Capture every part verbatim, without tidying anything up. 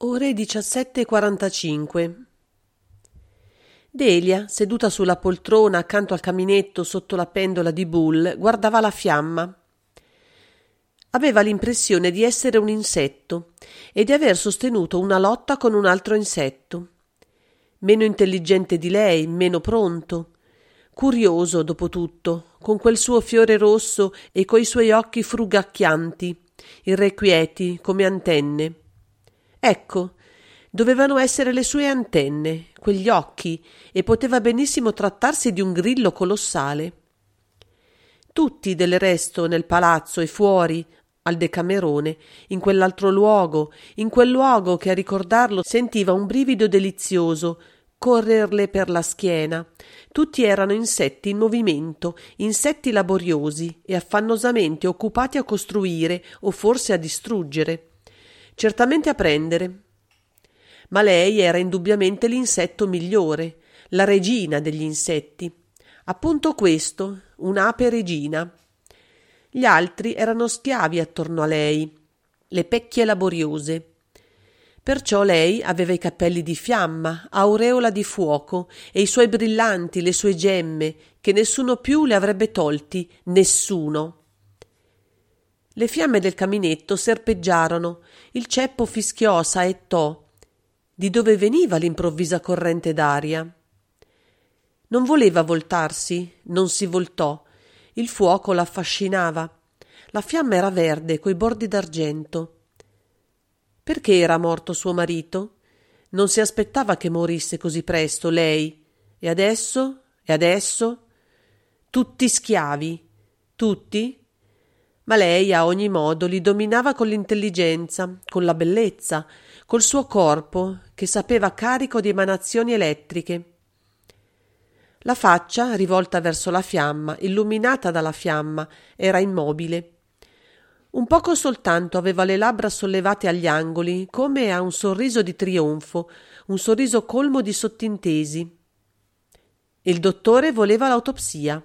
Ore diciassette e quarantacinque. Delia, seduta sulla poltrona accanto al caminetto sotto la pendola di Bull, guardava la fiamma. Aveva l'impressione di essere un insetto e di aver sostenuto una lotta con un altro insetto. Meno intelligente di lei, meno pronto. Curioso, dopo tutto, con quel suo fiore rosso e coi suoi occhi frugacchianti, irrequieti come antenne. Ecco, dovevano essere le sue antenne, quegli occhi, e poteva benissimo trattarsi di un grillo colossale. Tutti, del resto, nel palazzo e fuori, al Decamerone, in quell'altro luogo, in quel luogo che a ricordarlo sentiva un brivido delizioso correrle per la schiena. Tutti erano insetti in movimento, insetti laboriosi e affannosamente occupati a costruire o forse a distruggere. Certamente a prendere. Ma lei era indubbiamente l'insetto migliore, la regina degli insetti. Appunto questo, un'ape regina. Gli altri erano schiavi attorno a lei, le pecchie laboriose. Perciò lei aveva i capelli di fiamma, aureola di fuoco, e i suoi brillanti, le sue gemme, che nessuno più le avrebbe tolti, nessuno. Le fiamme del caminetto serpeggiarono, il ceppo fischiò, saettò. Di dove veniva l'improvvisa corrente d'aria? Non voleva voltarsi, non si voltò. Il fuoco la affascinava. La fiamma era verde, coi bordi d'argento. Perché era morto suo marito? Non si aspettava che morisse così presto, lei. E adesso? E adesso? Tutti schiavi. Tutti? Ma lei a ogni modo li dominava con l'intelligenza, con la bellezza, col suo corpo che sapeva carico di emanazioni elettriche. La faccia, rivolta verso la fiamma, illuminata dalla fiamma, era immobile. Un poco soltanto aveva le labbra sollevate agli angoli, come a un sorriso di trionfo, un sorriso colmo di sottintesi. Il dottore voleva l'autopsia.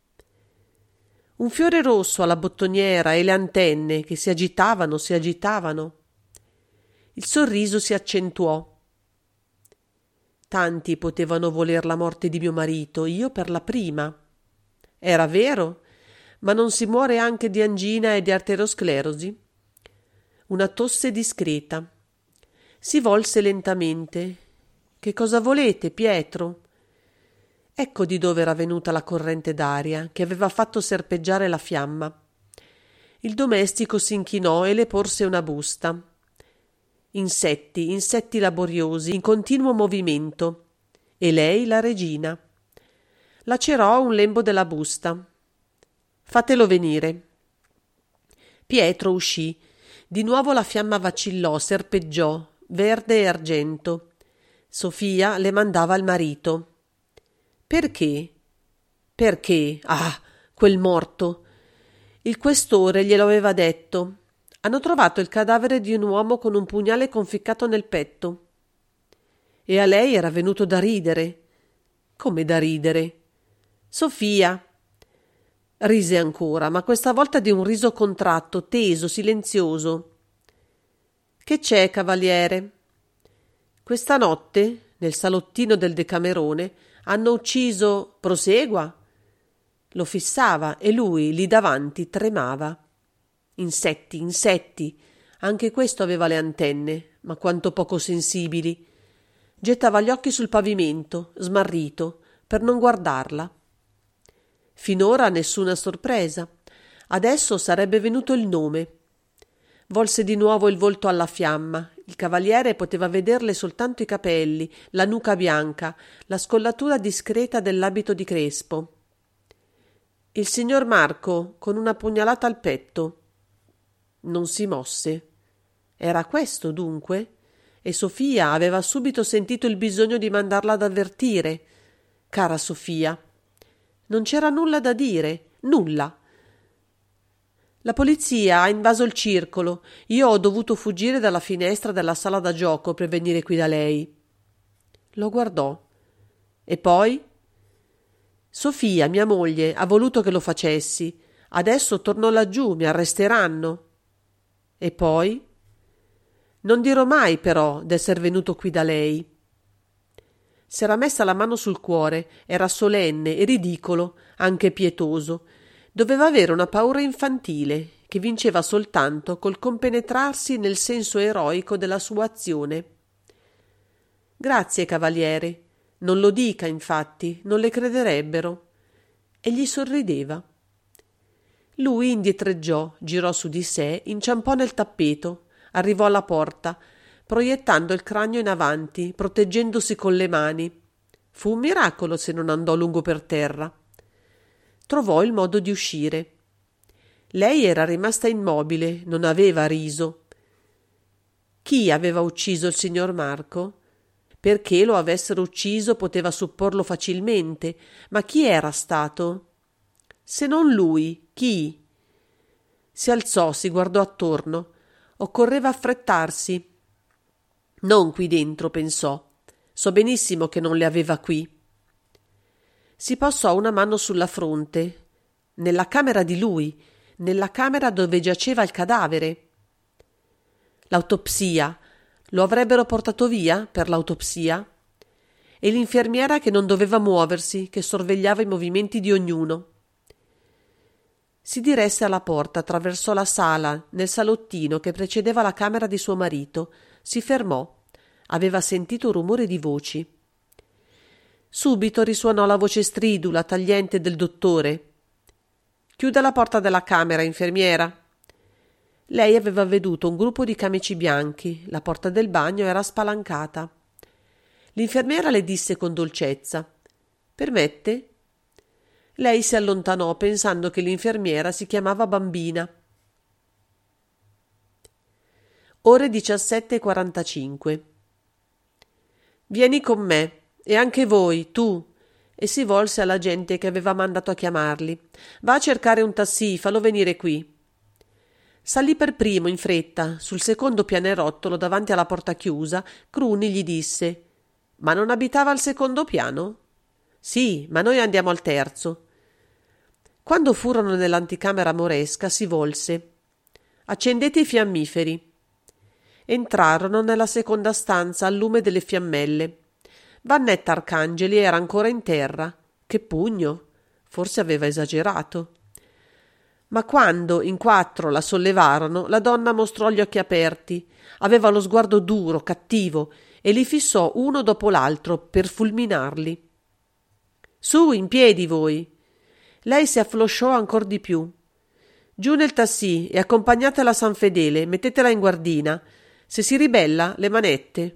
Un fiore rosso alla bottoniera e le antenne che si agitavano, si agitavano. Il sorriso si accentuò. Tanti potevano voler la morte di mio marito, io per la prima. Era vero, ma non si muore anche di angina e di arteriosclerosi? Una tosse discreta. Si volse lentamente. Che cosa volete, Pietro? Ecco di dove era venuta la corrente d'aria che aveva fatto serpeggiare la fiamma. Il domestico s'inchinò e le porse una busta. Insetti, insetti laboriosi, in continuo movimento. E lei la regina. Lacerò un lembo della busta. Fatelo venire. Pietro uscì. Di nuovo la fiamma vacillò, serpeggiò, verde e argento. Sofia le mandava il marito. Perché? Perché? Ah, quel morto! Il questore glielo aveva detto. Hanno trovato il cadavere di un uomo con un pugnale conficcato nel petto. E a lei era venuto da ridere. Come da ridere? Sofia! Rise ancora, ma questa volta di un riso contratto, teso, silenzioso. Che c'è, cavaliere? Questa notte, nel salottino del Decamerone, hanno ucciso... Prosegua? Lo fissava e lui, lì davanti, tremava. Insetti, insetti. Anche questo aveva le antenne, ma quanto poco sensibili. Gettava gli occhi sul pavimento, smarrito, per non guardarla. Finora nessuna sorpresa. Adesso sarebbe venuto il nome. Volse di nuovo il volto alla fiamma. Il cavaliere poteva vederle soltanto i capelli, la nuca bianca, la scollatura discreta dell'abito di crespo. Il signor Marco, con una pugnalata al petto. Non si mosse. Era questo, dunque? E Sofia aveva subito sentito il bisogno di mandarla ad avvertire. Cara Sofia. Non c'era nulla da dire, nulla. La polizia ha invaso il circolo. Io ho dovuto fuggire dalla finestra della sala da gioco per venire qui da lei. Lo guardò. E poi? Sofia, mia moglie, ha voluto che lo facessi. Adesso torno laggiù, mi arresteranno. E poi? Non dirò mai, però, d'esser venuto qui da lei. S'era messa la mano sul cuore, era solenne e ridicolo, anche pietoso. Doveva avere una paura infantile, che vinceva soltanto col compenetrarsi nel senso eroico della sua azione. Grazie, cavaliere. Non lo dica, infatti, non le crederebbero. E gli sorrideva. Lui indietreggiò, girò su di sé, inciampò nel tappeto, arrivò alla porta, proiettando il cranio in avanti, proteggendosi con le mani. Fu un miracolo se non andò lungo per terra. Trovò il modo di uscire. Lei era rimasta immobile, non aveva riso. Chi aveva ucciso il signor Marco? Perché lo avessero ucciso poteva supporlo facilmente, ma chi era stato? Se non lui, chi? Si alzò, si guardò attorno. Occorreva affrettarsi. Non qui dentro, pensò. So benissimo che non le aveva qui. Si passò una mano sulla fronte. Nella camera di lui, nella camera dove giaceva il cadavere. L'autopsia. Lo avrebbero portato via per l'autopsia? E l'infermiera che non doveva muoversi, che sorvegliava i movimenti di ognuno. Si diresse alla porta, attraversò la sala, nel salottino che precedeva la camera di suo marito. Si fermò. Aveva sentito un rumore di voci. Subito risuonò la voce stridula, tagliente del dottore. «Chiuda la porta della camera, infermiera!» Lei aveva veduto un gruppo di camici bianchi. La porta del bagno era spalancata. L'infermiera le disse con dolcezza: «Permette?» Lei si allontanò pensando che l'infermiera si chiamava Bambina. Ore diciassette e quarantacinque. «Vieni con me, e anche voi, tu!» E si volse alla gente che aveva mandato a chiamarli. «Va a cercare un tassì, fallo venire qui». Salì per primo in fretta. Sul secondo pianerottolo, davanti alla porta chiusa, Cruni gli disse: «Ma non abitava al secondo piano?» «Sì, ma noi andiamo al terzo». Quando furono nell'anticamera moresca, si volse: «Accendete i fiammiferi». Entrarono nella seconda stanza al lume delle fiammelle. Vannetta Arcangeli era ancora in terra. Che pugno! Forse aveva esagerato. Ma quando in quattro la sollevarono, la donna mostrò gli occhi aperti. Aveva lo sguardo duro, cattivo, e li fissò uno dopo l'altro per fulminarli. «Su, in piedi voi!» Lei si afflosciò ancor di più. «Giù nel tassì e accompagnatela a San Fedele, mettetela in guardina. Se si ribella, le manette».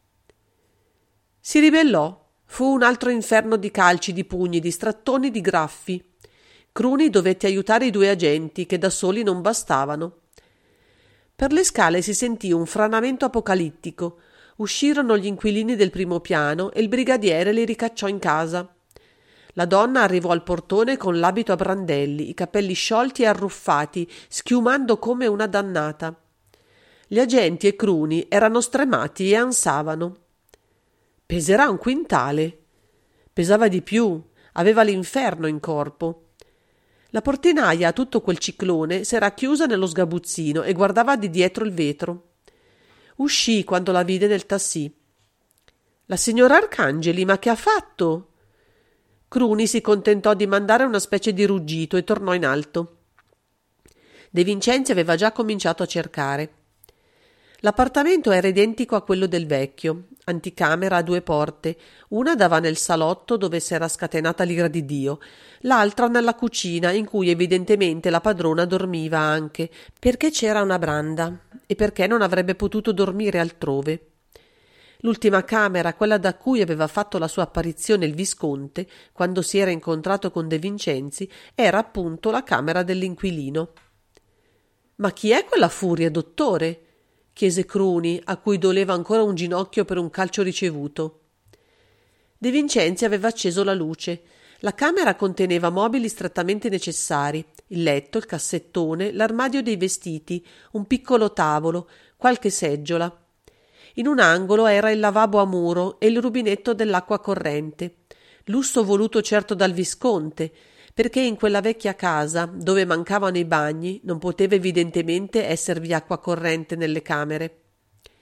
Si ribellò. Fu un altro inferno di calci, di pugni, di strattoni, di graffi. Cruni dovette aiutare i due agenti, che da soli non bastavano. Per le scale si sentì un franamento apocalittico. Uscirono gli inquilini del primo piano e il brigadiere li ricacciò in casa. La donna arrivò al portone con l'abito a brandelli, i capelli sciolti e arruffati, schiumando come una dannata. Gli agenti e Cruni erano stremati e ansavano. «Peserà un quintale». Pesava di più, aveva l'inferno in corpo. La portinaia a tutto quel ciclone s'era chiusa nello sgabuzzino e guardava di dietro il vetro. Uscì quando la vide nel tassì. «La signora Arcangeli, ma che ha fatto?» Cruni si contentò di mandare una specie di ruggito e tornò in alto. De Vincenzi aveva già cominciato a cercare. L'appartamento era identico a quello del vecchio, anticamera a due porte. Una dava nel salotto dove s'era scatenata l'ira di Dio, l'altra nella cucina in cui evidentemente la padrona dormiva anche, perché c'era una branda e perché non avrebbe potuto dormire altrove. L'ultima camera, quella da cui aveva fatto la sua apparizione il visconte quando si era incontrato con De Vincenzi, era appunto la camera dell'inquilino. «Ma chi è quella furia, dottore?» chiese Cruni, a cui doleva ancora un ginocchio per un calcio ricevuto. De Vincenzi aveva acceso la luce. La camera conteneva mobili strettamente necessari: il letto, il cassettone, l'armadio dei vestiti, un piccolo tavolo, qualche seggiola. In un angolo era il lavabo a muro e il rubinetto dell'acqua corrente. Lusso voluto certo dal visconte, perché in quella vecchia casa, dove mancavano i bagni, non poteva evidentemente esservi acqua corrente nelle camere.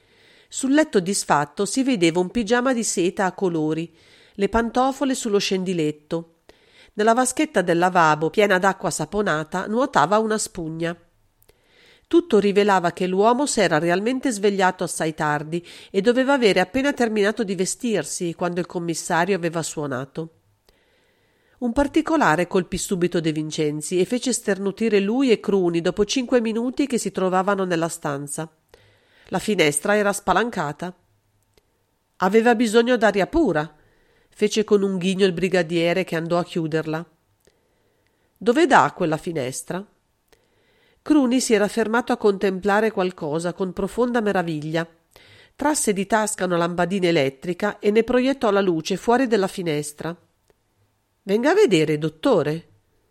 Sul letto disfatto si vedeva un pigiama di seta a colori, le pantofole sullo scendiletto. Nella vaschetta del lavabo, piena d'acqua saponata, nuotava una spugna. Tutto rivelava che l'uomo s'era realmente svegliato assai tardi e doveva avere appena terminato di vestirsi quando il commissario aveva suonato. Un particolare colpì subito De Vincenzi e fece sternutire lui e Cruni dopo cinque minuti che si trovavano nella stanza. La finestra era spalancata. Aveva bisogno d'aria pura, fece con un ghigno il brigadiere che andò a chiuderla. Dove dà quella finestra? Cruni si era fermato a contemplare qualcosa con profonda meraviglia. Trasse di tasca una lampadina elettrica e ne proiettò la luce fuori della finestra. Venga a vedere, dottore.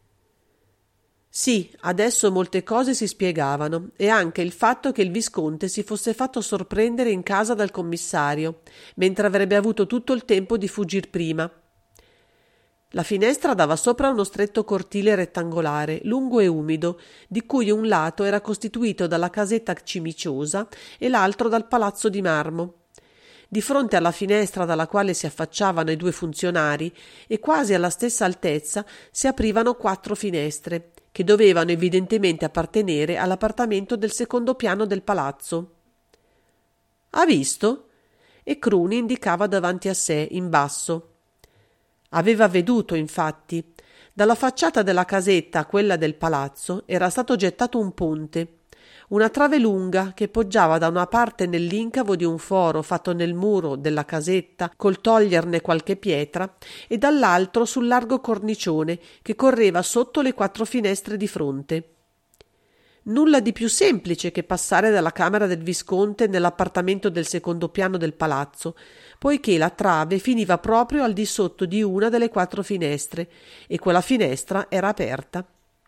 Sì, adesso molte cose si spiegavano, e anche il fatto che il visconte si fosse fatto sorprendere in casa dal commissario, mentre avrebbe avuto tutto il tempo di fuggir prima. La finestra dava sopra uno stretto cortile rettangolare, lungo e umido, di cui un lato era costituito dalla casetta cimiciosa e l'altro dal palazzo di marmo. Di fronte alla finestra dalla quale si affacciavano i due funzionari e quasi alla stessa altezza si aprivano quattro finestre, che dovevano evidentemente appartenere all'appartamento del secondo piano del palazzo. Ha visto? E Cruni indicava davanti a sé, in basso. Aveva veduto, infatti. Dalla facciata della casetta a quella del palazzo era stato gettato un ponte, una trave lunga che poggiava da una parte nell'incavo di un foro fatto nel muro della casetta col toglierne qualche pietra e dall'altro sul largo cornicione che correva sotto le quattro finestre di fronte. Nulla di più semplice che passare dalla camera del visconte nell'appartamento del secondo piano del palazzo, poiché la trave finiva proprio al di sotto di una delle quattro finestre e quella finestra era aperta.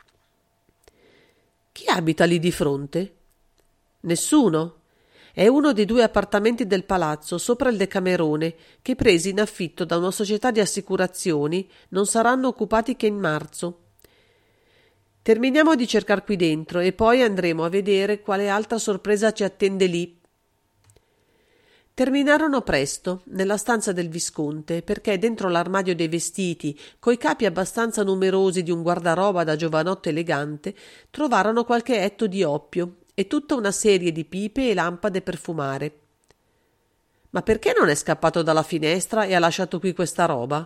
Chi abita lì di fronte? Nessuno. È uno dei due appartamenti del palazzo sopra il Decamerone che, presi in affitto da una società di assicurazioni, non saranno occupati che in marzo. Terminiamo di cercar qui dentro e poi andremo a vedere quale altra sorpresa ci attende lì. Terminarono presto nella stanza del visconte, perché dentro l'armadio dei vestiti, coi capi abbastanza numerosi di un guardaroba da giovanotto elegante, trovarono qualche etto di oppio e tutta una serie di pipe e lampade per fumare. Ma perché non è scappato dalla finestra e ha lasciato qui questa roba?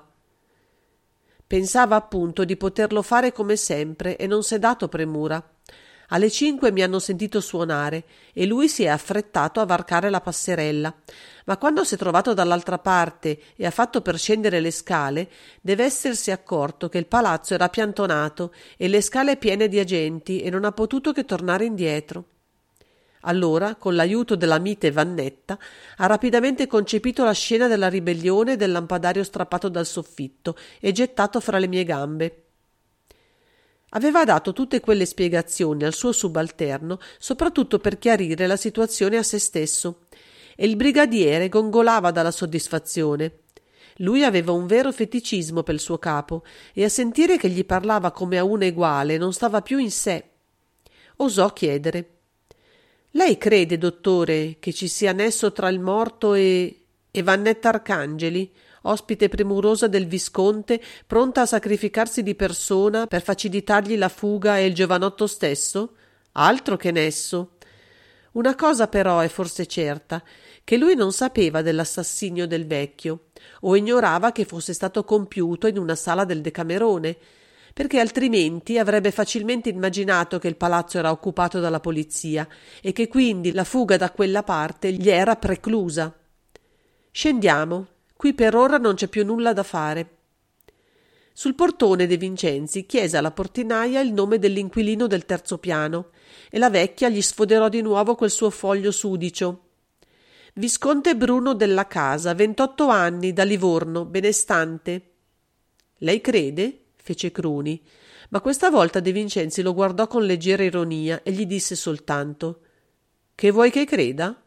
Pensava appunto di poterlo fare come sempre e non s'è dato premura. Alle cinque mi hanno sentito suonare e lui si è affrettato a varcare la passerella, ma quando si è trovato dall'altra parte e ha fatto per scendere le scale, deve essersi accorto che il palazzo era piantonato e le scale piene di agenti e non ha potuto che tornare indietro. Allora, con l'aiuto della mite Vannetta, ha rapidamente concepito la scena della ribellione e del lampadario strappato dal soffitto e gettato fra le mie gambe. Aveva dato tutte quelle spiegazioni al suo subalterno soprattutto per chiarire la situazione a se stesso, e il brigadiere gongolava dalla soddisfazione. Lui aveva un vero feticismo per il suo capo e a sentire che gli parlava come a un eguale non stava più in sé. Osò chiedere: «Lei crede, dottore, che ci sia nesso tra il morto e... e Vannetta Arcangeli, ospite premurosa del visconte, pronta a sacrificarsi di persona per facilitargli la fuga e il giovanotto stesso? Altro che nesso! Una cosa però è forse certa, che lui non sapeva dell'assassinio del vecchio, o ignorava che fosse stato compiuto in una sala del Decamerone, perché altrimenti avrebbe facilmente immaginato che il palazzo era occupato dalla polizia e che quindi la fuga da quella parte gli era preclusa. Scendiamo, qui per ora non c'è più nulla da fare. Sul portone De Vincenzi chiese alla portinaia il nome dell'inquilino del terzo piano e la vecchia gli sfoderò di nuovo quel suo foglio sudicio. Visconte Bruno della Casa, ventotto anni, da Livorno, benestante. Lei crede? Fece Cruni, ma questa volta De Vincenzi lo guardò con leggera ironia e gli disse soltanto: «Che vuoi che creda?»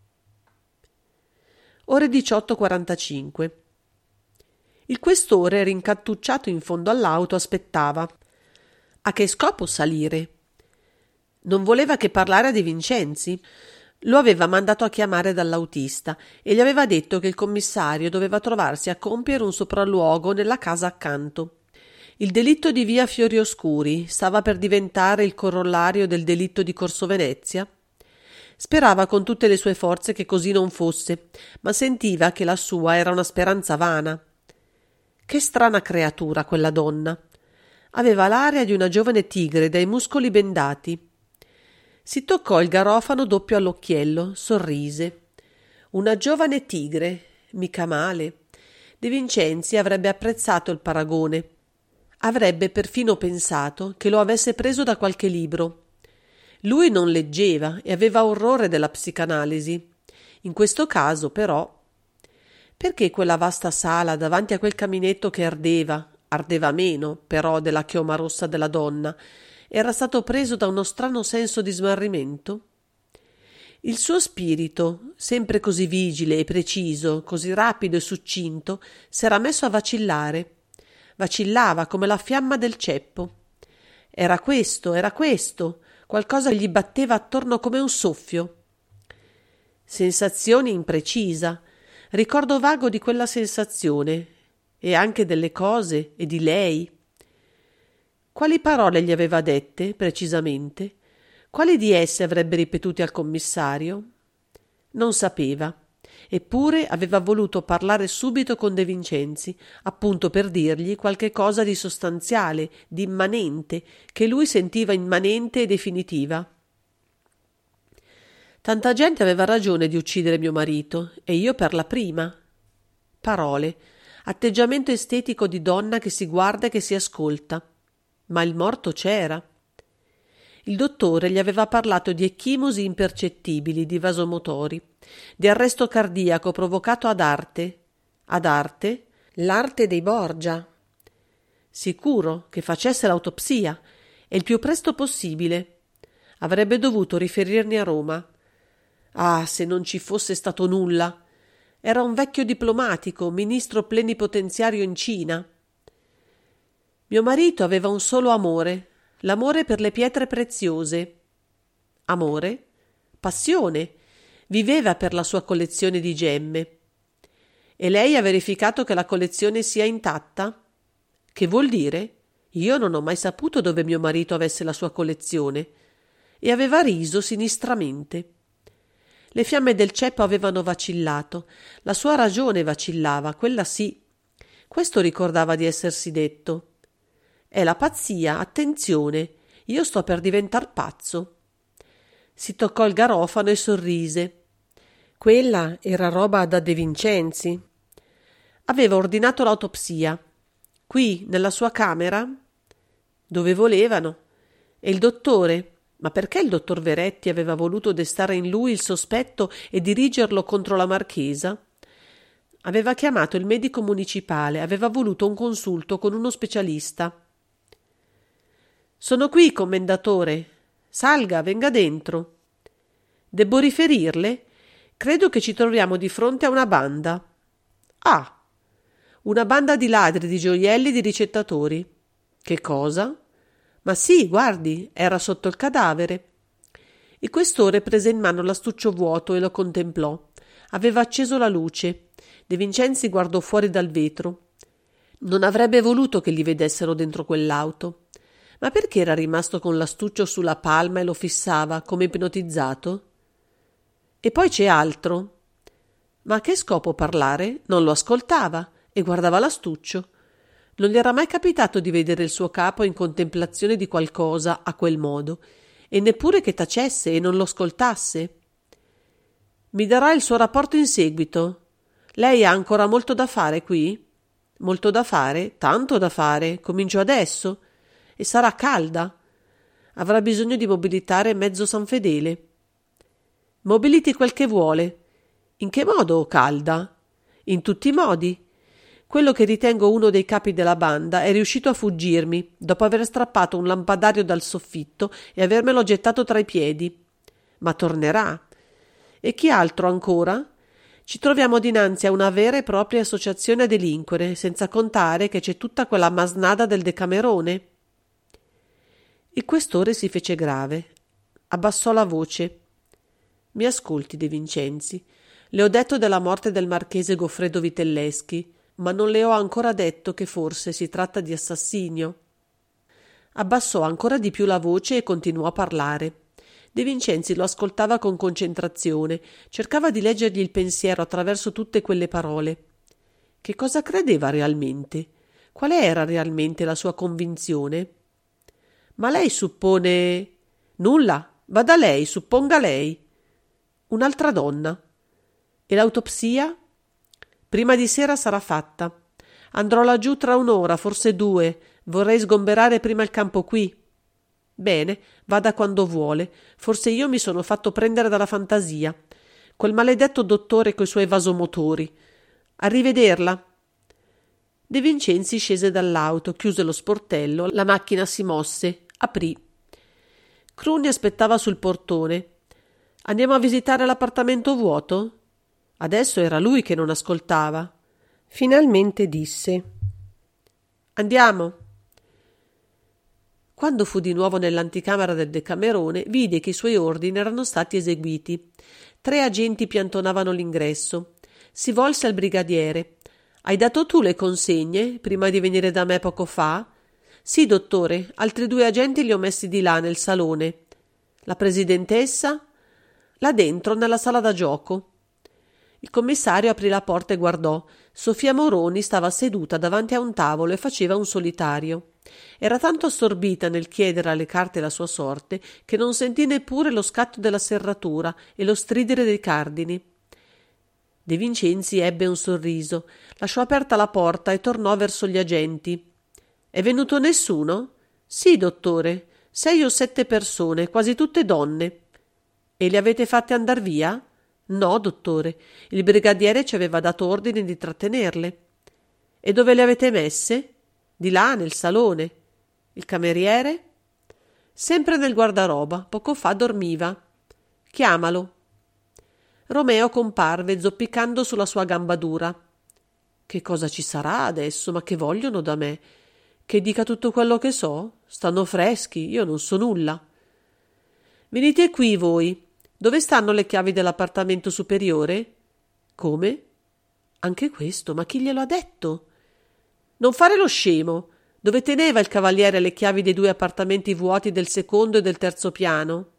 Ore diciotto e quarantacinque. Il questore, rincantucciato in fondo all'auto, aspettava. A che scopo salire? Non voleva che parlare a De Vincenzi? Lo aveva mandato a chiamare dall'autista e gli aveva detto che il commissario doveva trovarsi a compiere un sopralluogo nella casa accanto. Il delitto di via Fiorioscuri stava per diventare il corollario del delitto di Corso Venezia. Sperava con tutte le sue forze che così non fosse, ma sentiva che la sua era una speranza vana. Che strana creatura quella donna! Aveva l'aria di una giovane tigre dai muscoli bendati. Si toccò il garofano doppio all'occhiello, sorrise. Una giovane tigre, mica male. De Vincenzi avrebbe apprezzato il paragone. Avrebbe perfino pensato che lo avesse preso da qualche libro. Lui non leggeva e aveva orrore della psicanalisi. In questo caso, però, perché quella vasta sala davanti a quel caminetto che ardeva, ardeva meno, però, della chioma rossa della donna, era stato preso da uno strano senso di smarrimento? Il suo spirito, sempre così vigile e preciso, così rapido e succinto, s'era messo a vacillare. Vacillava come la fiamma del ceppo. Era questo, era questo, qualcosa gli batteva attorno come un soffio. Sensazione imprecisa, ricordo vago di quella sensazione, e anche delle cose e di lei. Quali parole gli aveva dette, precisamente? Quali di esse avrebbe ripetute al commissario? Non sapeva. Eppure aveva voluto parlare subito con De Vincenzi, appunto per dirgli qualche cosa di sostanziale, di immanente, che lui sentiva immanente e definitiva. Tanta gente aveva ragione di uccidere mio marito, e io per la prima. Parole, atteggiamento estetico di donna che si guarda e che si ascolta. Ma il morto c'era. Il dottore gli aveva parlato di ecchimosi impercettibili, di vasomotori, di arresto cardiaco provocato ad arte. Ad arte? L'arte dei Borgia. Sicuro che facesse l'autopsia, e il più presto possibile. Avrebbe dovuto riferirne a Roma. Ah, se non ci fosse stato nulla! Era un vecchio diplomatico, ministro plenipotenziario in Cina. Mio marito aveva un solo amore, l'amore per le pietre preziose. Amore? Passione. Viveva per la sua collezione di gemme. E lei ha verificato che la collezione sia intatta? Che vuol dire? Io non ho mai saputo dove mio marito avesse la sua collezione. E aveva riso sinistramente. Le fiamme del ceppo avevano vacillato. La sua ragione vacillava, quella sì. Questo ricordava di essersi detto. È la pazzia, attenzione, io sto per diventar pazzo. Si toccò il garofano e sorrise. Quella era roba da De Vincenzi. Aveva ordinato l'autopsia. Qui, nella sua camera? Dove volevano. E il dottore? Ma perché il dottor Veretti aveva voluto destare in lui il sospetto e dirigerlo contro la marchesa? Aveva chiamato il medico municipale, aveva voluto un consulto con uno specialista. Sono qui, commendatore. Salga, venga dentro. Debbo riferirle? Credo che ci troviamo di fronte a una banda. Ah, una banda di ladri, di gioielli, di ricettatori. Che cosa? Ma sì, guardi, era sotto il cadavere. Il questore prese in mano l'astuccio vuoto e lo contemplò. Aveva acceso la luce. De Vincenzi guardò fuori dal vetro. Non avrebbe voluto che li vedessero dentro quell'auto. Ma perché era rimasto con l'astuccio sulla palma e lo fissava, come ipnotizzato? E poi c'è altro. Ma a che scopo parlare? Non lo ascoltava e guardava l'astuccio. Non gli era mai capitato di vedere il suo capo in contemplazione di qualcosa a quel modo, e neppure che tacesse e non lo ascoltasse. Mi darà il suo rapporto in seguito. Lei ha ancora molto da fare qui? Molto da fare? Tanto da fare. Comincio adesso. E sarà calda. Avrà bisogno di mobilitare mezzo San Fedele. Mobiliti quel che vuole. In che modo calda? In tutti i modi. Quello che ritengo uno dei capi della banda è riuscito a fuggirmi, dopo aver strappato un lampadario dal soffitto e avermelo gettato tra i piedi. Ma tornerà. E chi altro ancora? Ci troviamo dinanzi a una vera e propria associazione a delinquere, senza contare che c'è tutta quella masnada del Decamerone. Il questore si fece grave. Abbassò la voce. Mi ascolti, De Vincenzi. Le ho detto della morte del marchese Goffredo Vitelleschi, ma non le ho ancora detto che forse si tratta di assassinio. Abbassò ancora di più la voce e continuò a parlare. De Vincenzi lo ascoltava con concentrazione, cercava di leggergli il pensiero attraverso tutte quelle parole. Che cosa credeva realmente? Qual era realmente la sua convinzione? Ma lei suppone... Nulla, vada lei, supponga lei. Un'altra donna. E l'autopsia? Prima di sera sarà fatta. Andrò laggiù tra un'ora, forse due. Vorrei sgomberare prima il campo qui. Bene, vada quando vuole. Forse io mi sono fatto prendere dalla fantasia. Quel maledetto dottore coi suoi vasomotori. Arrivederla. De Vincenzi scese dall'auto, chiuse lo sportello, la macchina si mosse, aprì. Cruni aspettava sul portone. Andiamo a visitare l'appartamento vuoto? Adesso era lui che non ascoltava. Finalmente disse: Andiamo. Quando fu di nuovo nell'anticamera del Decamerone, vide che i suoi ordini erano stati eseguiti. Tre agenti piantonavano l'ingresso. Si volse al brigadiere. Hai dato tu le consegne prima di venire da me poco fa? Sì, dottore, altri due agenti li ho messi di là nel salone. La presidentessa? Là dentro, nella sala da gioco. Il commissario aprì la porta e guardò. Sofia Moroni stava seduta davanti a un tavolo e faceva un solitario. Era tanto assorbita nel chiedere alle carte la sua sorte che non sentì neppure lo scatto della serratura e lo stridere dei cardini. De Vincenzi ebbe un sorriso, lasciò aperta la porta e tornò verso gli agenti. È venuto nessuno? Sì, dottore, sei o sette persone, quasi tutte donne. E le avete fatte andar via? No, dottore, il brigadiere ci aveva dato ordine di trattenerle. E dove le avete messe? Di là, nel salone. Il cameriere? Sempre nel guardaroba, poco fa dormiva. Chiamalo. Romeo comparve zoppicando sulla sua gamba dura. Che cosa ci sarà adesso? Ma che vogliono da me? Che dica tutto quello che so? Stanno freschi, io non so nulla. Venite qui voi. Dove stanno le chiavi dell'appartamento superiore? Come? Anche questo, ma chi glielo ha detto? Non fare lo scemo. Dove teneva il cavaliere le chiavi dei due appartamenti vuoti del secondo e del terzo piano?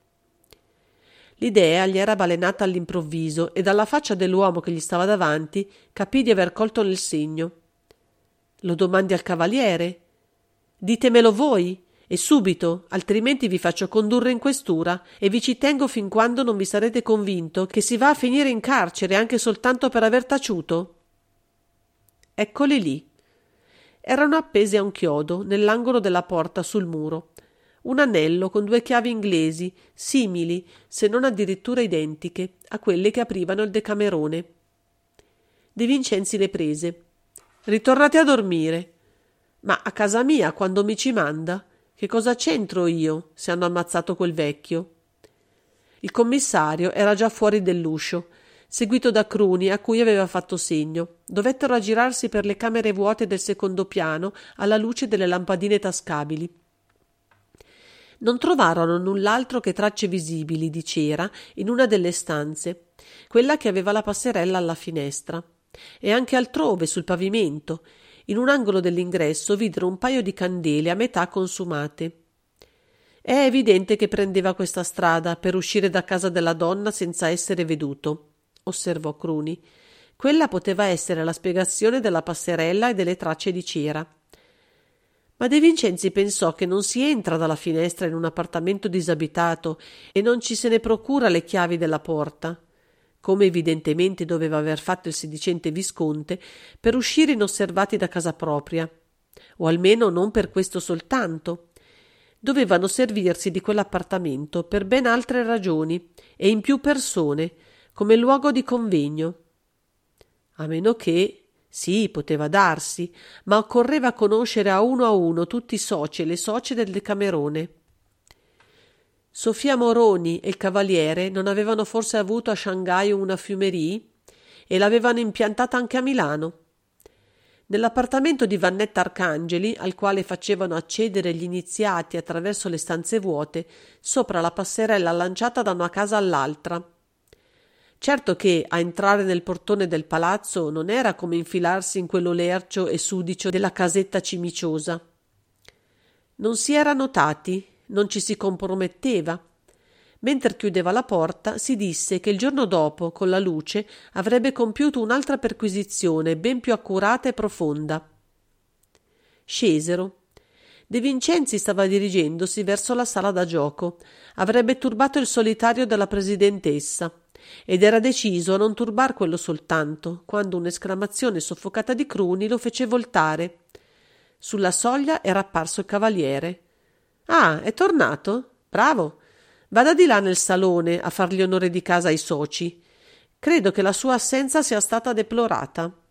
L'idea gli era balenata all'improvviso e dalla faccia dell'uomo che gli stava davanti capì di aver colto nel segno. Lo domandi al cavaliere? Ditemelo voi, e subito, altrimenti vi faccio condurre in questura e vi ci tengo fin quando non vi sarete convinto che si va a finire in carcere anche soltanto per aver taciuto. Eccoli lì. Erano appesi a un chiodo nell'angolo della porta sul muro. Un anello con due chiavi inglesi, simili, se non addirittura identiche, a quelle che aprivano il Decamerone. De Vincenzi le prese. Ritornate a dormire. Ma a casa mia, quando mi ci manda? Che cosa c'entro io, se hanno ammazzato quel vecchio? Il commissario era già fuori dell'uscio, seguito da Cruni a cui aveva fatto segno. Dovettero aggirarsi per le camere vuote del secondo piano alla luce delle lampadine tascabili. Non trovarono null'altro che tracce visibili di cera in una delle stanze, quella che aveva la passerella alla finestra, e anche altrove sul pavimento. In un angolo dell'ingresso videro un paio di candele a metà consumate. È evidente che prendeva questa strada per uscire da casa della donna senza essere veduto, osservò Cruni. Quella poteva essere la spiegazione della passerella e delle tracce di cera. Ma De Vincenzi pensò che non si entra dalla finestra in un appartamento disabitato e non ci se ne procura le chiavi della porta, come evidentemente doveva aver fatto il sedicente visconte, per uscire inosservati da casa propria, o almeno non per questo soltanto. Dovevano servirsi di quell'appartamento per ben altre ragioni e in più persone, come luogo di convegno. A meno che... Sì, poteva darsi, ma occorreva conoscere a uno a uno tutti i soci e le socie del Decamerone. Sofia Moroni e il cavaliere non avevano forse avuto a Shanghai una fumerie e l'avevano impiantata anche a Milano. Nell'appartamento di Vannetta Arcangeli, al quale facevano accedere gli iniziati attraverso le stanze vuote, sopra la passerella lanciata da una casa all'altra. Certo che a entrare nel portone del palazzo non era come infilarsi in quello lercio e sudicio della casetta cimiciosa. Non si era notati, non ci si comprometteva. Mentre chiudeva la porta, si disse che il giorno dopo, con la luce, avrebbe compiuto un'altra perquisizione ben più accurata e profonda. Scesero. De Vincenzi stava dirigendosi verso la sala da gioco. Avrebbe turbato il solitario della presidentessa. Ed era deciso a non turbar quello soltanto, quando un'esclamazione soffocata di Cruni lo fece voltare. Sulla soglia era apparso il cavaliere. Ah, è tornato? Bravo! Vada di là nel salone a far gli onori di casa ai soci. Credo che la sua assenza sia stata deplorata.